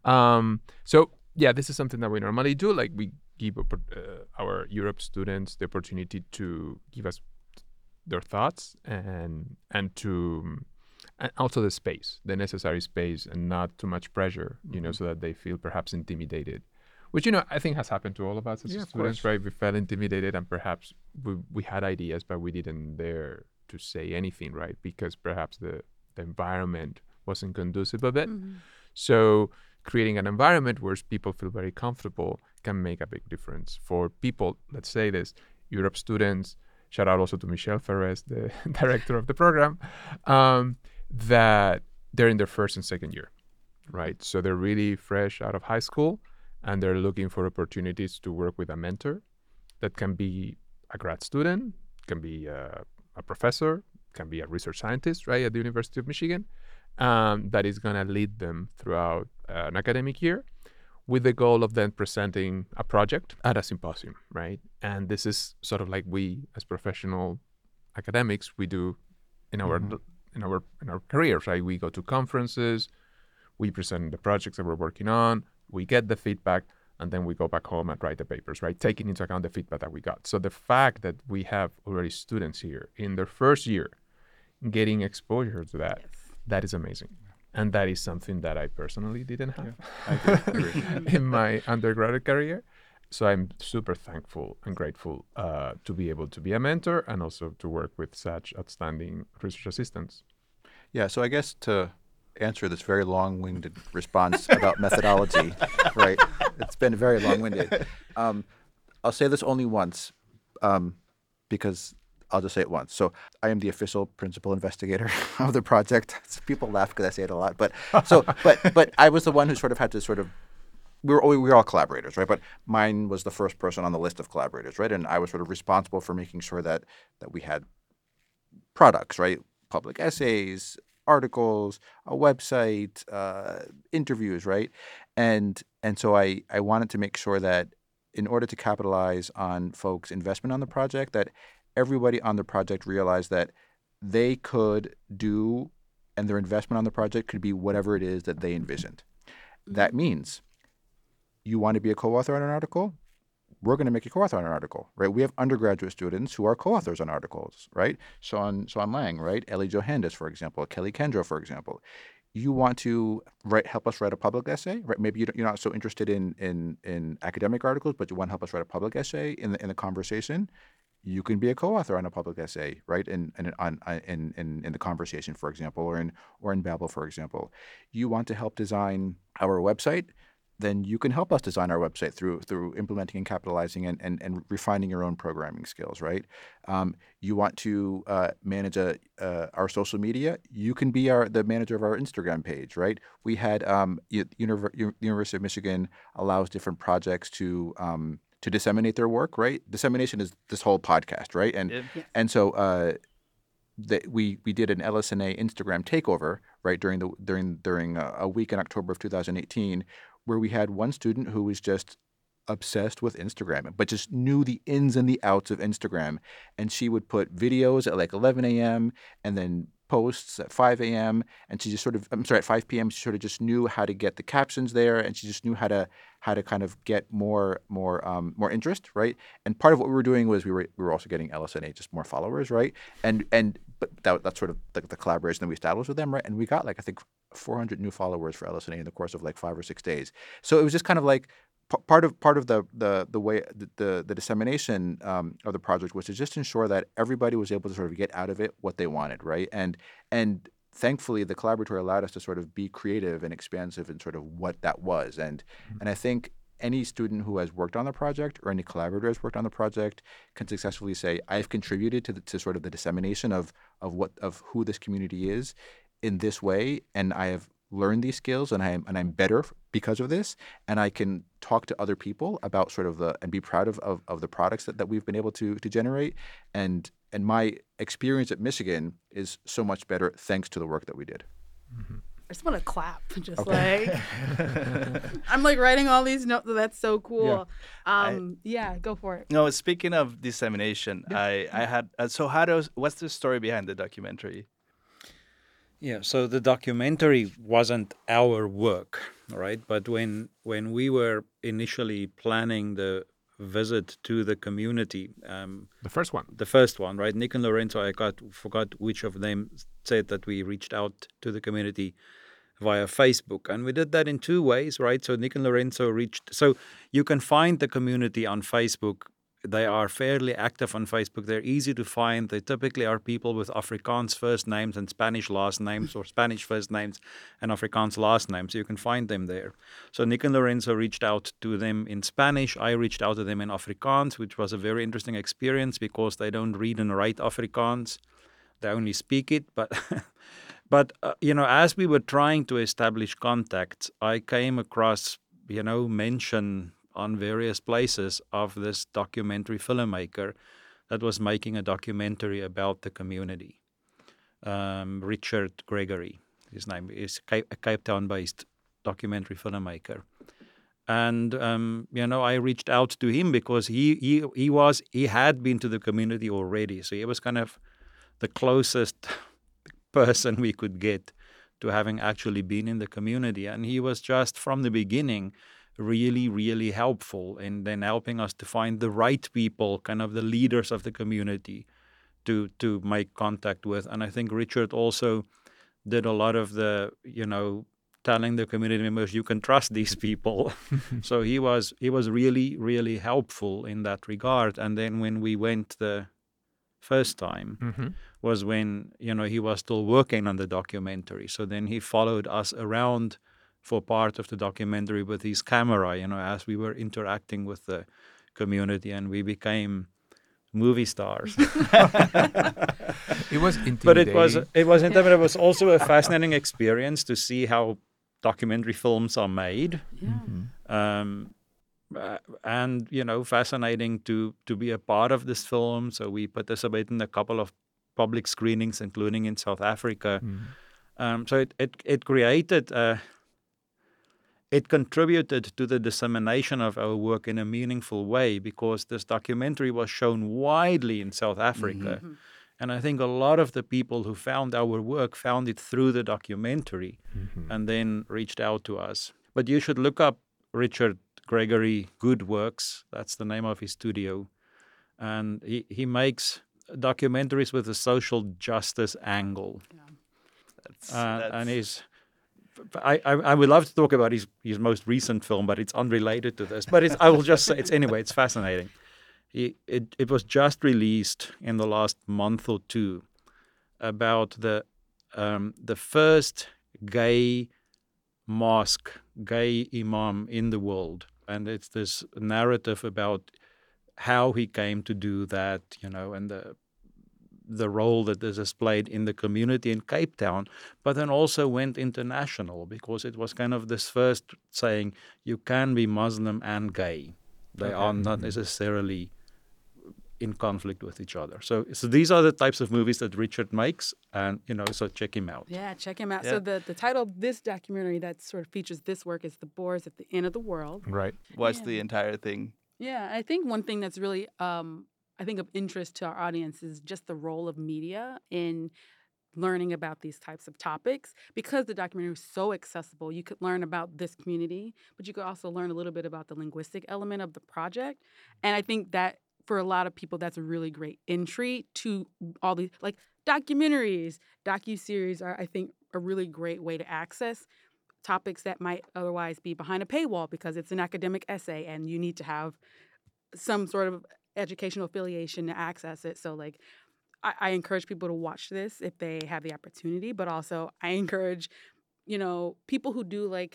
Um, so yeah, this is something that we normally do. Like we give oppor- uh, our Europe students the opportunity to give us their thoughts and and to and also the space, the necessary space, and not too much pressure, you know, so that they feel perhaps intimidated. Which, you know, I think has happened to all of us as Yeah, of students, course. right? We felt intimidated and perhaps we, we had ideas, but we didn't dare to say anything, right? Because perhaps the, the environment wasn't conducive of it. Mhm. So creating an environment where people feel very comfortable can make a big difference for people. Let's say this, Europe students, shout out also to Michelle Ferres, the director of the program, um, that they're in their first and second year, right? So they're really fresh out of high school and they're looking for opportunities to work with a mentor that can be a grad student, can be a, a professor, can be a research scientist, right, at the University of Michigan, um, that is going to lead them throughout uh, an academic year with the goal of then presenting a project at a symposium, right? And this is sort of like we, as professional academics, we do in our Mhm. in our in our careers, right? We go to conferences, we present the projects that we're working on, we get the feedback, and then we go back home and write the papers, right? Taking into account the feedback that we got. So the fact that we have already students here in their first year getting exposure to that, that is amazing. And that is something that I personally didn't have I agree. I agree. in my undergraduate career. So I'm super thankful and grateful uh, to be able to be a mentor and also to work with such outstanding research assistants. Yeah, so I guess to answer this very long-winded response about methodology, right? It's been very long-winded. Um, I'll say this only once um, because I'll just say it once. So I am the official principal investigator of the project. So people laugh because I say it a lot, but so but but I was the one who sort of had to sort of we were we were all collaborators, right? But mine was the first person on the list of collaborators, right? And I was sort of responsible for making sure that that we had products, right? Public essays, articles, a website, uh, interviews, right? And and so I I wanted to make sure that in order to capitalize on folks' investment on the project, that everybody on the project realized that they could do, and their investment on the project could be whatever it is that they envisioned. That means you want to be a co-author on an article, we're going to make you co-author on an article, right? We have undergraduate students who are co-authors on articles, right? Sean, Sean Lang, right? Ellie Johannes, for example, Kelly Kendra, for example. You want to write, help us write a public essay, right? Maybe you don't, you're not so interested in, in in academic articles, but you want to help us write a public essay in the in the conversation. You can be a co-author on a public essay, right? In in on in in, in the conversation, for example, or in or in Babel, for example. You want to help design our website, then you can help us design our website through through implementing and capitalizing and and, and refining your own programming skills, right? Um, you want to uh, manage a, uh, our social media, you can be our the manager of our Instagram page, right? We had um, Univer- U- University of Michigan allows different projects to um, to disseminate their work, right? Dissemination is this whole podcast, right? And Yep. Yes. and so uh, that we we did an L S N A Instagram takeover, right, during the during during a, a week in October of two thousand eighteen, where we had one student who was just obsessed with Instagram, but just knew the ins and the outs of Instagram. And she would put videos at like eleven a.m. and then posts at five a.m. and she just sort of, I'm sorry, at five p.m. she sort of just knew how to get the captions there, and she just knew how to how to kind of get more more um, more interest, right? And part of what we were doing was we were we were also getting L S N A just more followers, right? And and but that, that's sort of the, the collaboration that we established with them, right? And we got like I think four hundred new followers for L S N A in the course of like five or six days. So it was just kind of like part of part of the the the way the the, the dissemination um, of the project was to just ensure that everybody was able to sort of get out of it what they wanted, right? And and thankfully, the collaboratory allowed us to sort of be creative and expansive in sort of what that was. And mm-hmm. and I think any student who has worked on the project or any collaborator who has worked on the project can successfully say, I've contributed to the, to sort of the dissemination of of what of who this community is in this way, and I have learned these skills, and I'm and I'm better because of this, and I can talk to other people about sort of the and be proud of of, of the products that, that we've been able to to generate, and and my experience at Michigan is so much better thanks to the work that we did. Mm-hmm. I just want to clap, just okay. like I'm like writing all these notes. That's so cool. Yeah, um, I, yeah go for it. No, speaking of dissemination, yeah. I I had uh, so how does what's the story behind the documentary? Yeah, so the documentary wasn't our work, right? But when when we were initially planning the visit to the community, um, the first one, the first one, right? Nick and Lorenzo, I got forgot which of them said that we reached out to the community via Facebook, and we did that in two ways, right? So Nick and Lorenzo reached. So you can find the community on Facebook. They are fairly active on Facebook. They're easy to find. They typically are people with Afrikaans first names and Spanish last names, or Spanish first names and Afrikaans last names. So you can find them there. So Nick and Lorenzo reached out to them in Spanish. I reached out to them in Afrikaans, which was a very interesting experience because they don't read and write Afrikaans. They only speak it. But, but uh, you know, as we were trying to establish contacts, I came across, you know, mention on various places of this documentary filmmaker that was making a documentary about the community. Um, Richard Gregory, his name is a Cape Town-based documentary filmmaker. And, um, you know, I reached out to him because he, he, he was, he had been to the community already. So he was kind of the closest person we could get to having actually been in the community. And he was just from the beginning really, really helpful in then helping us to find the right people, kind of the leaders of the community to to make contact with. And I think Richard also did a lot of the, you know, telling the community members, you can trust these people. So he was he was really, really helpful in that regard. And then when we went the first time mm-hmm. was when, you know, he was still working on the documentary. So then he followed us around for part of the documentary with his camera, you know, as we were interacting with the community, and we became movie stars. It was intimidating. But it was it was intimidating. It was also a fascinating experience to see how documentary films are made. Yeah. Mm-hmm. Um, uh, and, you know, fascinating to, to be a part of this film. So we participated in a couple of public screenings, including in South Africa. Mm. Um, so it, it, it created... Uh, It contributed to the dissemination of our work in a meaningful way because this documentary was shown widely in South Africa. Mm-hmm. And I think a lot of the people who found our work found it through the documentary mm-hmm. and then reached out to us. But you should look up Richard Gregory Good Works. That's the name of his studio. And he, he makes documentaries with a social justice angle. Yeah. That's, uh, that's... And he's... I, I I would love to talk about his, his most recent film, but it's unrelated to this. But it's, I will just say it's anyway. It's fascinating. He, it it was just released in the last month or two about the um, the first gay mosque, gay imam in the world, and it's this narrative about how he came to do that, you know, and the. the role that this has played in the community in Cape Town, but then also went international because it was kind of this first saying, you can be Muslim and gay. They okay. are not necessarily in conflict with each other. So so these are the types of movies that Richard makes, and, you know, so check him out. Yeah, check him out. Yeah. So the, the title of this documentary that sort of features this work is The Boers at the End of the World. Right. Watch yeah. the entire thing. Yeah, I think one thing that's really... Um, I think of interest to our audience is just the role of media in learning about these types of topics. Because the documentary is so accessible, you could learn about this community, but you could also learn a little bit about the linguistic element of the project. And I think that for a lot of people, that's a really great entry to all these, like, documentaries, docuseries are, I think, a really great way to access topics that might otherwise be behind a paywall because it's an academic essay and you need to have some sort of educational affiliation to access it. So, like, I, I encourage people to watch this if they have the opportunity, but also I encourage, you know, people who do like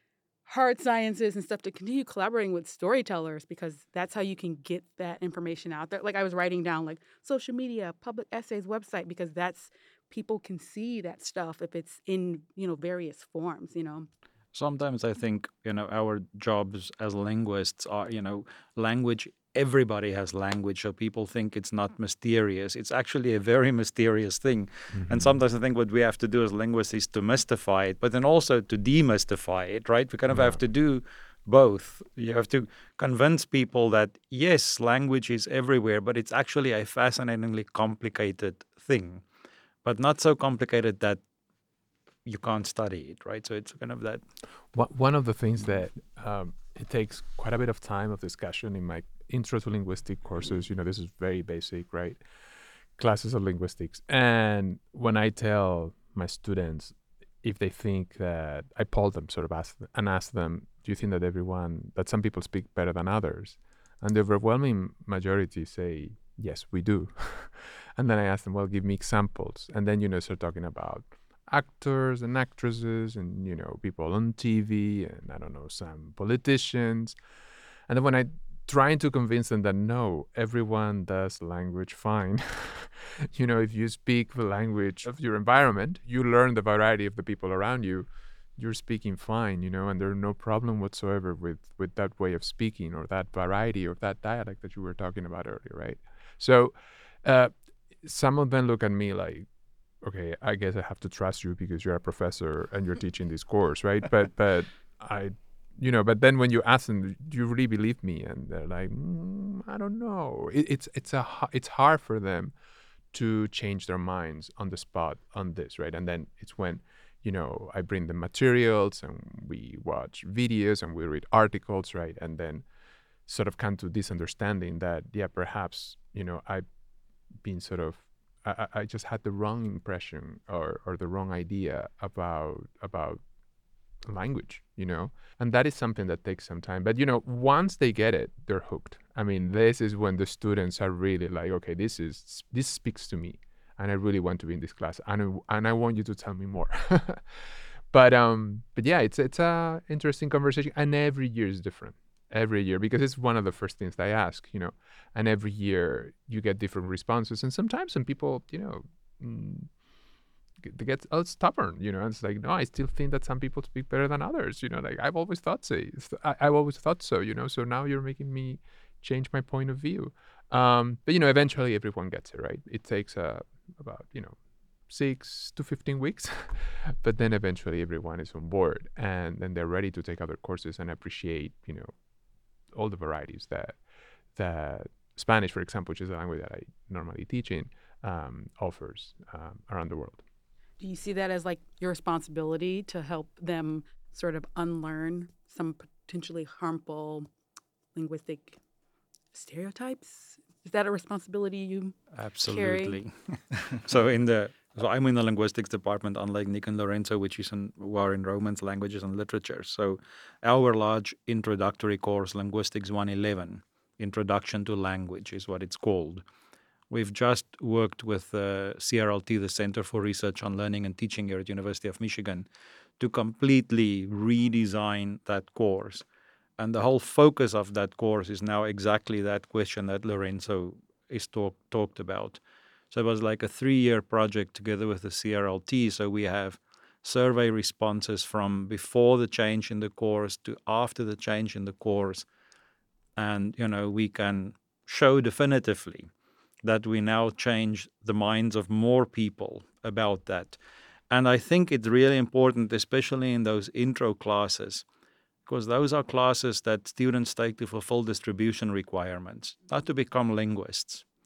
hard sciences and stuff to continue collaborating with storytellers because that's how you can get that information out there. Like I was writing down like social media, public essays, website, because that's people can see that stuff if it's in, you know, various forms, you know. Sometimes I think, you know, our jobs as linguists are, you know, language, everybody has language, so people think it's not mysterious. It's actually a very mysterious thing. Mm-hmm. And sometimes I think what we have to do as linguists is to mystify it, but then also to demystify it, right? We kind of yeah. have to do both. You have to convince people that, yes, language is everywhere, but it's actually a fascinatingly complicated thing, but not so complicated that you can't study it, right? So it's kind of that. One of the things that um, it takes quite a bit of time of discussion in my intro to linguistic courses, you know, this is very basic, right? Classes of linguistics. And when I tell my students, if they think that, I poll them sort of ask them, and ask them, do you think that everyone, that some people speak better than others? And the overwhelming majority say, yes, we do. And then I ask them, well, give me examples. And then, you know, start talking about actors and actresses and, you know, people on T V and, I don't know, some politicians. And then when I trying to convince them that no, everyone does language fine. You know, if you speak the language of your environment, you learn the variety of the people around you, you're speaking fine, you know, and there's no problem whatsoever with, with that way of speaking or that variety or that dialect that you were talking about earlier, right? So uh, some of them look at me like, okay, I guess I have to trust you because you're a professor and you're teaching this course, right? But but I, you know, but then when you ask them, do you really believe me? And they're like, mm, I don't know. It, it's it's a it's hard for them to change their minds on the spot on this, right? And then it's when, you know, I bring them materials and we watch videos and we read articles, right? And then sort of come to this understanding that, yeah, perhaps, you know, I've been sort of I, I just had the wrong impression or, or the wrong idea about about language, you know, and that is something that takes some time. But, you know, once they get it, they're hooked. I mean, this is when the students are really like, okay, this is this speaks to me, and I really want to be in this class, and I, and I want you to tell me more. but um, but yeah, it's it's a interesting conversation, and every year is different. Every year, because it's one of the first things they ask, you know, and every year you get different responses. And sometimes some people, you know, mm, they get oh, stubborn, you know, and it's like, no, I still think that some people speak better than others, you know, like I've always thought so. I, I've always thought so, you know, so now you're making me change my point of view. Um, but, you know, eventually everyone gets it, right? It takes uh, about, you know, six to fifteen weeks, but then eventually everyone is on board and then they're ready to take other courses and appreciate, you know, all the varieties that that Spanish, for example, which is the language that I normally teach in, um, offers um, around the world. Do you see that as like your responsibility to help them sort of unlearn some potentially harmful linguistic stereotypes? Is that a responsibility you Absolutely. carry? so in the so I'm in the linguistics department, unlike Nick and Lorenzo, which is in, who are in Romance, languages, and literature. So our large introductory course, Linguistics one eleven, Introduction to Language, is what it's called. We've just worked with uh, C R L T, the Center for Research on Learning and Teaching here at University of Michigan, to completely redesign that course. And the whole focus of that course is now exactly that question that Lorenzo is talk, talked about. So it was like a three-year project together with the C R L T. So we have survey responses from before the change in the course to after the change in the course. And, you know, we can show definitively that we now change the minds of more people about that. And I think it's really important, especially in those intro classes, because those are classes that students take to fulfill distribution requirements, not to become linguists.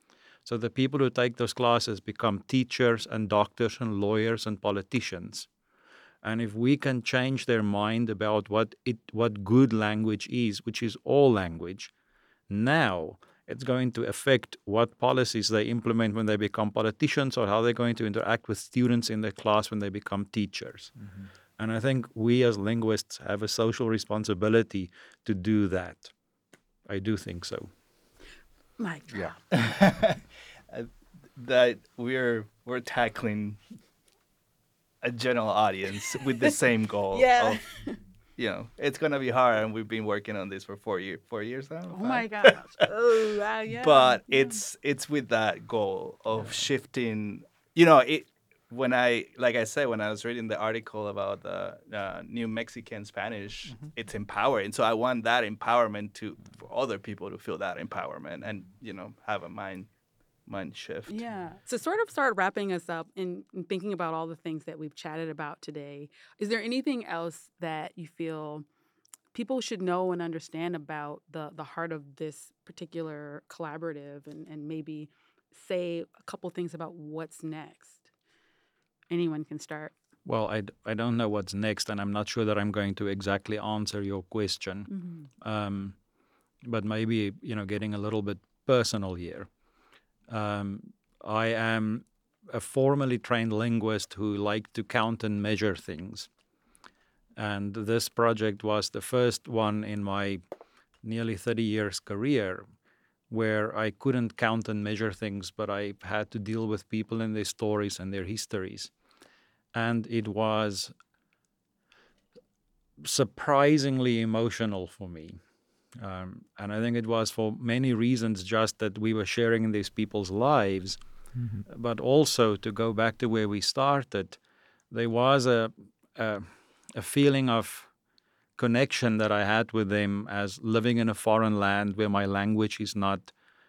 So the people who take those classes become teachers and doctors and lawyers and politicians. And if we can change their mind about what it what good language is, which is all language, now it's going to affect what policies they implement when they become politicians, or how they're going to interact with students in their class when they become teachers. Mm-hmm. And I think we as linguists have a social responsibility to do that. I do think so. My God. Yeah. That we're we're tackling a general audience with the same goal. Yeah. Of, you know, it's gonna be hard, and we've been working on this for four years. Four years now. Oh my gosh. Oh wow, yeah. But yeah. it's it's with that goal of yeah. shifting. You know, it when I like I said when I was reading the article about the uh, New Mexican Spanish, mm-hmm. it's empowering. So I want that empowerment to for other people to feel that empowerment, and you know, have a mind. mind shift. Yeah. So sort of start wrapping us up and thinking about all the things that we've chatted about today. Is there anything else that you feel people should know and understand about the, the heart of this particular collaborative, and, and maybe say a couple things about what's next? Anyone can start. Well, I, I don't know what's next, and I'm not sure that I'm going to exactly answer your question. Mm-hmm. Um, but maybe, you know, getting a little bit personal here. Um, I am a formally trained linguist who liked to count and measure things. And this project was the first one in my nearly thirty years career where I couldn't count and measure things, but I had to deal with people and their stories and their histories. And it was surprisingly emotional for me. Um, and I think it was for many reasons, just that we were sharing in these people's lives, mm-hmm. but also to go back to where we started, there was a, a a feeling of connection that I had with them as living in a foreign land where my language is not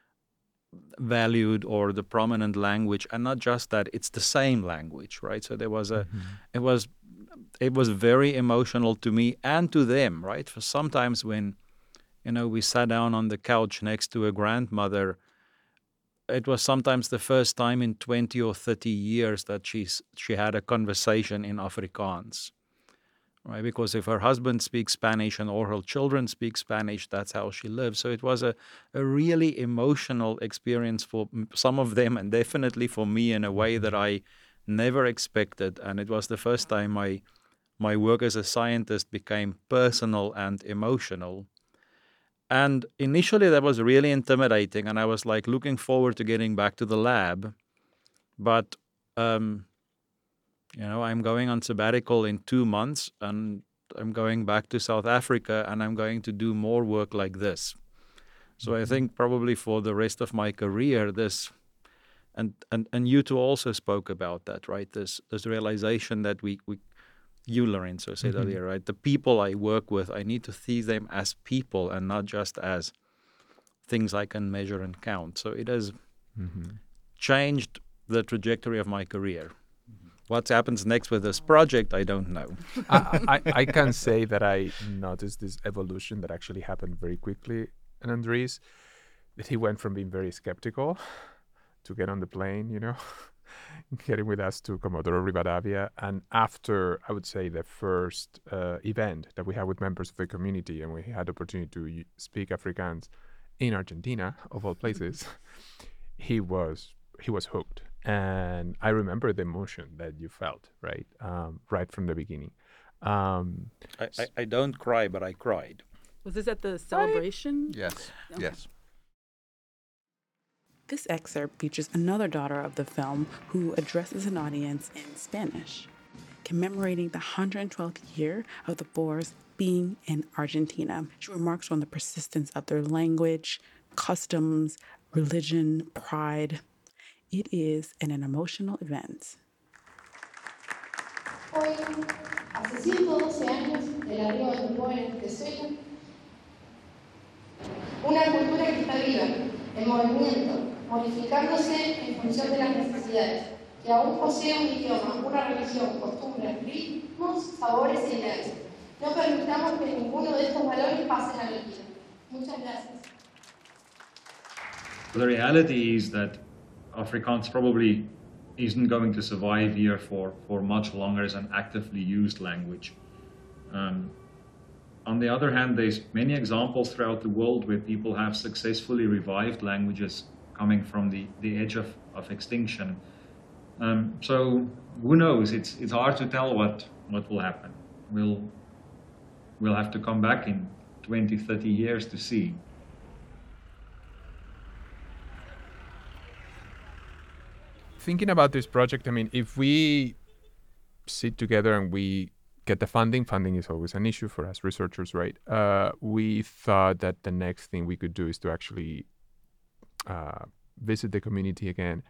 valued or the prominent language, and not just that, it's the same language, right? So there was a, mm-hmm. it was, it was very emotional to me and to them, right? For sometimes when You know, we sat down on the couch next to a grandmother. It was sometimes the first time in twenty or thirty years that she's, she had a conversation in Afrikaans, right? Because if her husband speaks Spanish and all her children speak Spanish, that's how she lives. So it was a, a really emotional experience for some of them, and definitely for me in a way that I never expected. And it was the first time my, my work as a scientist became personal and emotional. And initially that was really intimidating, and I was like looking forward to getting back to the lab. But, um, you know, I'm going on sabbatical in two months, and I'm going back to South Africa, and I'm going to do more work like this. So mm-hmm. I think probably for the rest of my career, this, and, and, and you two also spoke about that, right? This this realization that we, we you, Lorenzo, said mm-hmm. earlier, right? The people I work with, I need to see them as people and not just as things I can measure and count. So it has mm-hmm. changed the trajectory of my career. Mm-hmm. What happens next with this project, I don't know. I, I, I can say that I noticed this evolution that actually happened very quickly in Andres, that he went from being very skeptical to get on the plane, you know, getting with us to Comodoro Rivadavia. And after, I would say, the first uh, event that we had with members of the community, and we had the opportunity to speak Afrikaans in Argentina, of all places, he was he was hooked. And I remember the emotion that you felt, right, um, right from the beginning. Um, I, I, I don't cry, but I cried. Was this at the celebration? Yes, okay. yes. This excerpt features another daughter of the film who addresses an audience in Spanish, commemorating the one hundred twelfth year of the Boers being in Argentina. She remarks on the persistence of their language, customs, religion, pride. It is an, an emotional event. Hoy, hace ciento doce años del arribo de los jóvenes de Venezuela, una cultura que está viva, en movimiento, modificándose en función de las necesidades, que aún posee un idioma, una religión, costumbres, ritmos, sabores e ideales. No permitamos que ninguno de estos valores pasen al olvido. Muchas gracias. The reality is that Afrikaans probably isn't going to survive here for, for much longer as an actively used language. Um, on the other hand, there's many examples throughout the world where people have successfully revived languages coming from the, the edge of, of extinction. Um, so who knows? It's it's hard to tell what, what will happen. We'll we'll have to come back in twenty, thirty years to see. Thinking about this project, I mean, if we sit together and we get the funding, funding is always an issue for us researchers, right? Uh, we thought that the next thing we could do is to actually uh, visit the community again.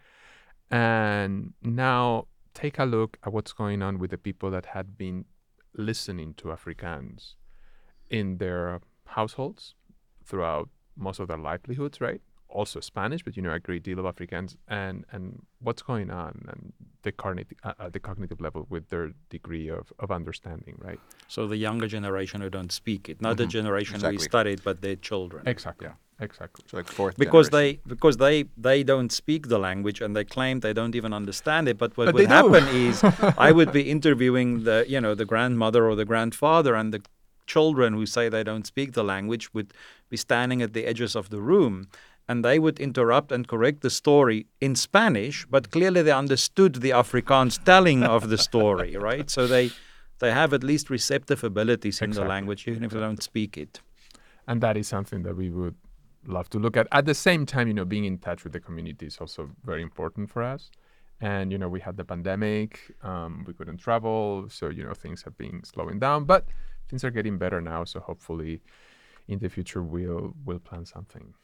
And now take a look at what's going on with the people that had been listening to Afrikaans in their households throughout most of their livelihoods, right? Also Spanish, but you know, a great deal of Afrikaans, and and what's going on and the cognitive uh, uh, the cognitive level with their degree of, of understanding, right? So the younger generation who don't speak it, not Mm-hmm. the generation Exactly. we studied, but their children. Exactly. Yeah. Exactly. So like fourth Because generation. they because they they don't speak the language and they claim they don't even understand it. But what But would they do. happen is I would be interviewing the you know the grandmother or the grandfather, and the children who say they don't speak the language would be standing at the edges of the room, and they would interrupt and correct the story in Spanish, but clearly they understood the Afrikaans telling of the story, right? So they they have at least receptive abilities in Exactly. the language, even if they don't speak it. And that is something that we would love to look at. At the same time, you know, being in touch with the community is also very important for us. And, you know, we had the pandemic, um, we couldn't travel. So, you know, things have been slowing down, but things are getting better now. So hopefully in the future, we'll, we'll plan something.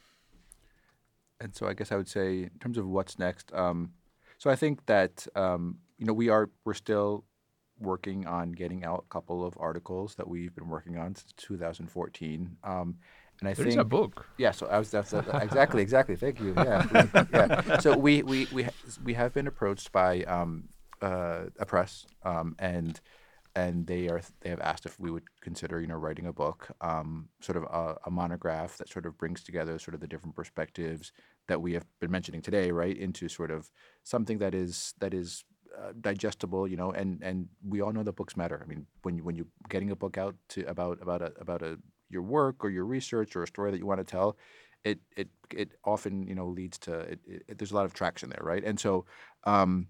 And so I guess I would say in terms of what's next, um, so I think that, um, you know, we are, we're still working on getting out a couple of articles that we've been working on since two thousand fourteen. Um, and I There think is a book. Yeah, so I was that's, uh, exactly, exactly. Thank you. Yeah, we- yeah. So we we we ha- we have been approached by um, uh, a press, um, and and they are they have asked if we would consider you know writing a book, um, sort of a, a monograph that sort of brings together sort of the different perspectives that we have been mentioning today, right, into sort of something that is that is uh, digestible, you know, and and we all know that books matter. I mean, when you when you getting a book out to about about a about a your work or your research or a story that you want to tell, it it it often you know leads to it, it, there's a lot of traction there, right? And so um,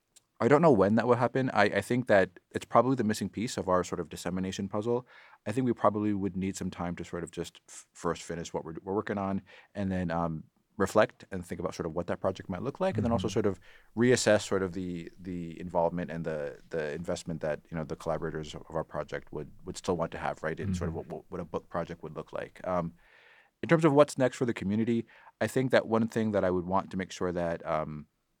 I don't know when that will happen. I, I think that it's probably the missing piece of our sort of dissemination puzzle. I think we probably would need some time to sort of just f- first finish what we're we're working on, and then um, reflect and think about sort of what that project might look like, mm-hmm. and then also sort of reassess sort of the the involvement and the the investment that you know the collaborators of our project would would still want to have, right, in mm-hmm. sort of what, what a book project would look like. Um, in terms of what's next for the community, I think that one thing that I would want to make sure that um,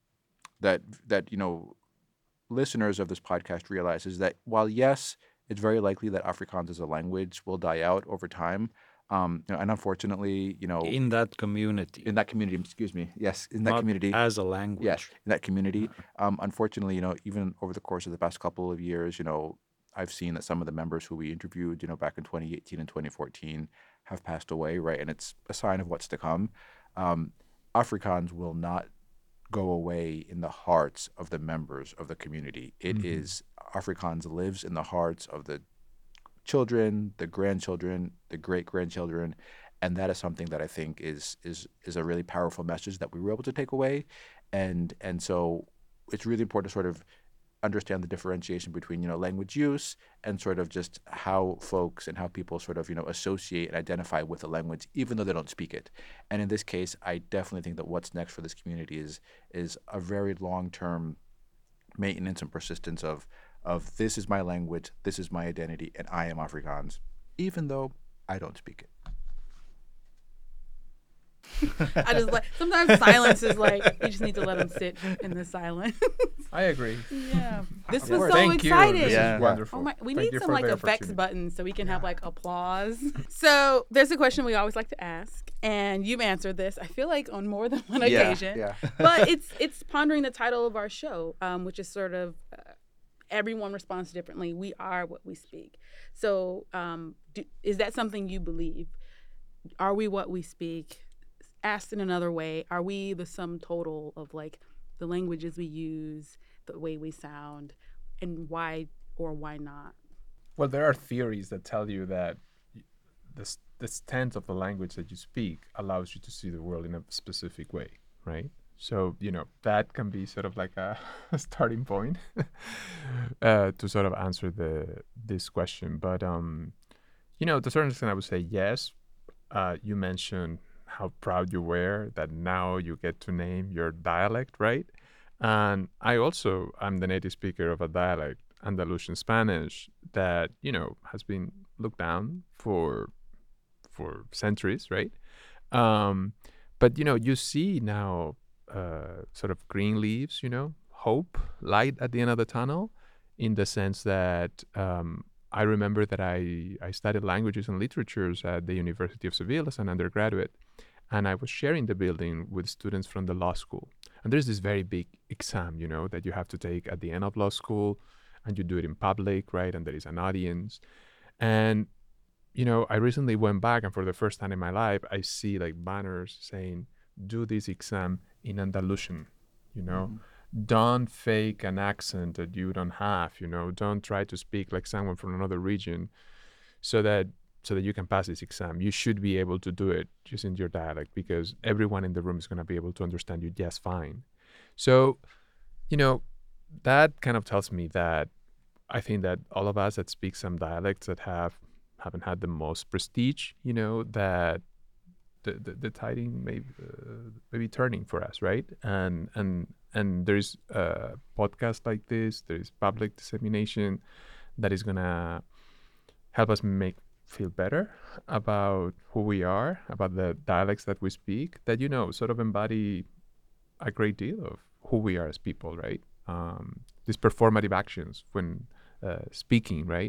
that that you know listeners of this podcast realize is that while yes, it's very likely that Afrikaans as a language will die out over time. Um, you know, and unfortunately, you know, in that community, in that community, excuse me, yes, in that Not community, as a language, yes, in that community. Um, unfortunately, you know, even over the course of the past couple of years, you know, I've seen that some of the members who we interviewed, you know, back in twenty eighteen and twenty fourteen, have passed away, right, and it's a sign of what's to come. Um, Afrikaans will not go away in the hearts of the members of the community. It mm-hmm. is Afrikaans lives in the hearts of the children, the grandchildren, the great-grandchildren, and that is something that I think is is is a really powerful message that we were able to take away, and and so it's really important to sort of understand the differentiation between you know language use and sort of just how folks and how people sort of you know associate and identify with a language even though they don't speak it. And in this case, I definitely think that what's next for this community is is a very long-term maintenance and persistence of of this is my language, this is my identity, and I am Afrikaans, even though I don't speak it. I just like sometimes silence is like you just need to let them sit in the silence. I agree. Yeah, this Of was course. so Thank exciting. You. This Yeah. is wonderful. Oh my, we Thank need you some for like the effects opportunity. buttons so we can have like applause. So there's a question we always like to ask, and you've answered this. I feel like on more than one Yeah. occasion. Yeah. But it's it's pondering the title of our show, um, which is sort of uh, everyone responds differently. We are what we speak. So um, do, is that something you believe? Are we what we speak? asked in another way, are we the sum total of like the languages we use, the way we sound, and why or why not? Well, there are theories that tell you that the, the stance of the language that you speak allows you to see the world in a specific way, right? So, you know, that can be sort of like a, a starting point uh, to sort of answer the this question. But, um, you know, to a certain extent, I would say yes. Uh, you mentioned how proud you were that now you get to name your dialect, right? And I also am the native speaker of a dialect, Andalusian Spanish, that, you know, has been looked down for for centuries, right? Um, but, you know, you see now uh, sort of green leaves, you know, hope, light at the end of the tunnel, in the sense that um, I remember that I, I studied languages and literatures at the University of Seville as an undergraduate, and I was sharing the building with students from the law school. And there's this very big exam, you know, that you have to take at the end of law school, and you do it in public, right? And there is an audience. And, you know, I recently went back, and for the first time in my life, I see like banners saying, do this exam in Andalusian, you know? Mm-hmm. Don't fake an accent that you don't have, you know? Don't try to speak like someone from another region so that so that you can pass this exam. You should be able to do it just in your dialect, because everyone in the room is going to be able to understand you just fine. So, you know, that kind of tells me that I think that all of us that speak some dialects that have haven't had the most prestige, you know, that the the, the tiding may uh, may be turning for us, right? And and and there's a podcast like this, there's public dissemination that is gonna help us make feel better about who we are, about the dialects that we speak, that, you know, sort of embody a great deal of who we are as people, right? Um, these performative actions when uh, speaking, right?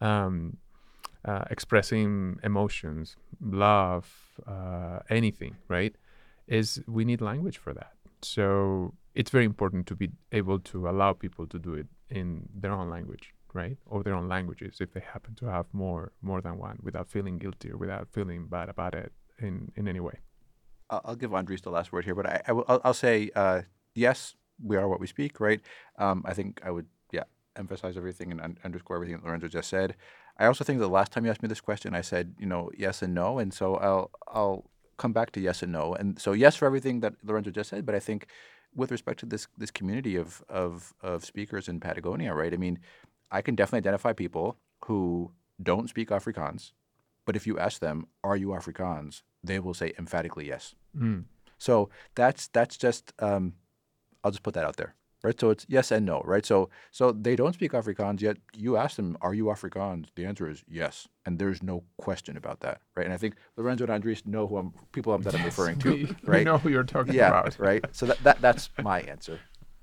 Um, uh, expressing emotions, love, uh, anything, right? Is we need language for that. So it's very important to be able to allow people to do it in their own language, right? Or their own languages, if they happen to have more more than one, without feeling guilty or without feeling bad about it in, in any way. I'll give Andres the last word here, but I, I will, I'll, I'll say uh, yes, we are what we speak, right? Um, I think I would, yeah, emphasize everything and un- underscore everything that Lorenzo just said. I also think the last time you asked me this question, I said, you know, yes and no, and so I'll I'll come back to yes and no. And so yes for everything that Lorenzo just said, but I think with respect to this this community of of of speakers in Patagonia, right? I mean, I can definitely identify people who don't speak Afrikaans, but if you ask them, are you Afrikaans? They will say emphatically yes. Mm. So that's that's just, um, I'll just put that out there, right? So it's yes and no, right? So so they don't speak Afrikaans, yet you ask them, are you Afrikaans? The answer is yes, and there's no question about that, right? And I think Lorenzo and Andres know who I'm, people that I'm yes, referring to, we, right? We know who you're talking yeah, about. right? So that, that that's my answer.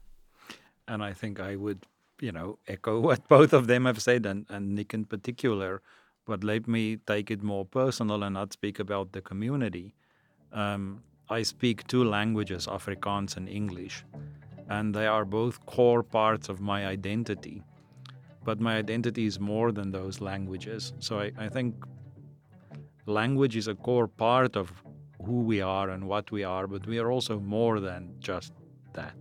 And I think I would, you know, echo what both of them have said, and, and Nick in particular. But let me take it more personal and not speak about the community. Um, I speak two languages, Afrikaans and English, and they are both core parts of my identity. But my identity is more than those languages. So I, I think language is a core part of who we are and what we are, but we are also more than just that.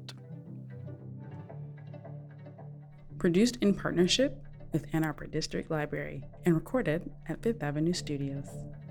Produced in partnership with Ann Arbor District Library and recorded at Fifth Avenue Studios.